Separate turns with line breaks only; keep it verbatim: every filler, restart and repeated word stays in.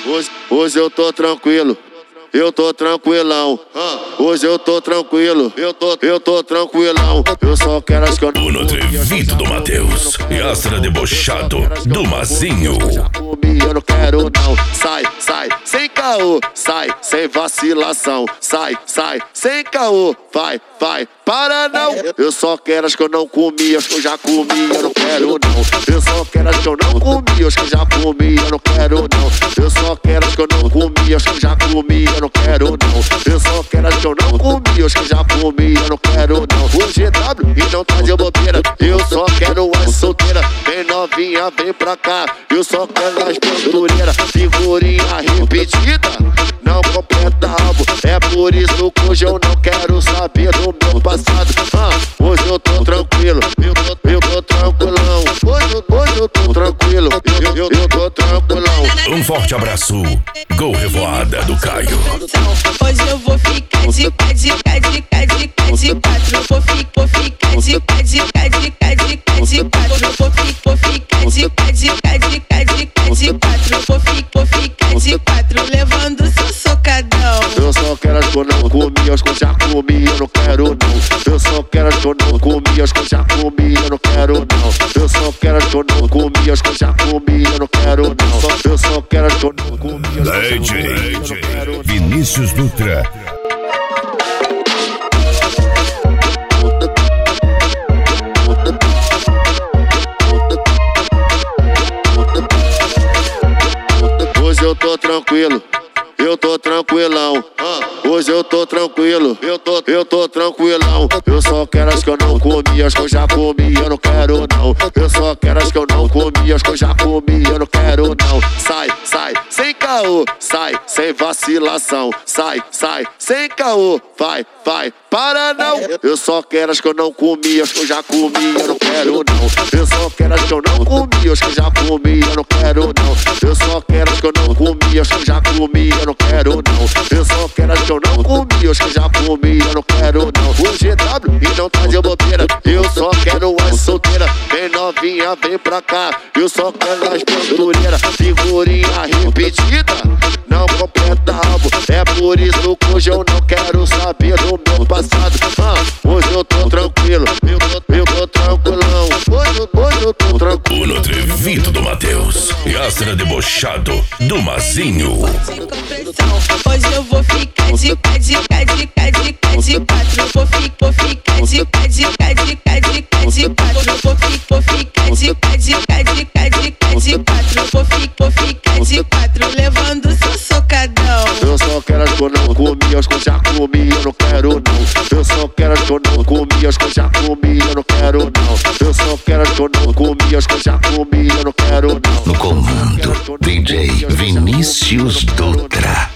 Hoje, hoje eu tô tranquilo, eu tô tranquilão. Hoje eu tô tranquilo, eu tô, eu tô tranquilão. Eu só quero as que eu não
O Nutrevido do Matheus e Astra Debochado do Mazinho.
Eu não quero não. Sai, sai, sem caô. Sai, sem vacilação. Sai, sai, sem caô. Vai, vai, para não. Eu só quero as que eu não comi, as que eu já comi, eu não quero não. Eu só quero as que eu não comi, as que eu já comi, eu não quero não. Eu só quero as que eu não comi, as que eu já comi, eu não quero não. Eu só quero as que eu não comi, as que eu já comi, eu não quero não. O G W e não tá de bobeira, eu só quero as solteiras. Vem novinha, vem pra cá, eu só quero as pintureiras. Figurinha repetida, não completa álbum. É por isso que hoje eu não quero saber do meu passado. Ah, hoje eu tô tranquilo, eu tô, eu tô tranquilão. Hoje, hoje eu tô tranquilo, eu, eu, eu tô tranquilão.
Um forte abraço, Gol Revoada do Caio.
Hoje eu vou ficar de cá, de cá, de cá, de cá, de quatro. Vou ficar, vou ficar de cá, de cá, de cá, de cá, de quatro. Vou ficar, vou ficar de cá, de cá, de cá, de cá, de quatro. Vou ficar, vou ficar de quatro, levando seu socadão.
Eu só quero as que eu não comi, as que eu já comi, eu não quero não. Eu só quero as que eu não comi, as que eu já comi, eu não quero não. Eu só quero as que eu não comi, as que eu já comi, eu não quero não. Eu só quero as que eu não comi, as que eu já comi, eu não quero não.
Vinícius Dutra.
Hoje eu tô tranquilo, eu tô tranquilão. Hoje eu tô tranquilo, eu tô, eu tô tranquilão. Eu só quero as que eu não comi, as que eu já comi, eu não quero não. Eu só quero as que eu não comi, as que eu já comi, eu não quero não. Sai, sai, sem caô. Sai, sem vacilação. Sai, sai, sem caô. Vai, vai, para não. Eu só quero as que eu não comi, as que eu já comi, eu não quero não. Eu só quero as que eu não comi, as que eu já comi, eu não quero não. Eu só quero as que eu não comi, as que eu já comi, eu não quero não. Eu só quero as que eu não comi, as que eu já comi, eu não quero não. O G W e não tá de bobeira, eu só quero as solteiras. Vem novinha, vem pra cá, eu só quero as pintureiras. Figurinha repetida, não completa álbum. É por isso que hoje eu não quero saber do meu passado. Ah, hoje eu tô tranquilo, eu tô, eu tô tranquilão. Hoje, hoje eu tô tranquilo.
O Nutrevido do Matheus e Astra Debochado do Mazinho.
Hoje eu vou ficar de cá, de cá, de cá, de cá, de quatro. Vou ficar, vou ficar de cá, de cá, de cá, de cá, de quatro. Vou ficar, vou ficar de cá, de cá, de cá, de cá, de quatro. Vou ficar, vou ficar de quatro, levando seu socadão.
Eu só quero as que eu não comi, as que eu já comi, eu não quero não. Eu só quero as que eu não comi, as que eu já comi, eu não quero não. Eu só quero as que eu não comi, as que eu já comi, eu não quero não.
No comando, D J Vinícius Dutra.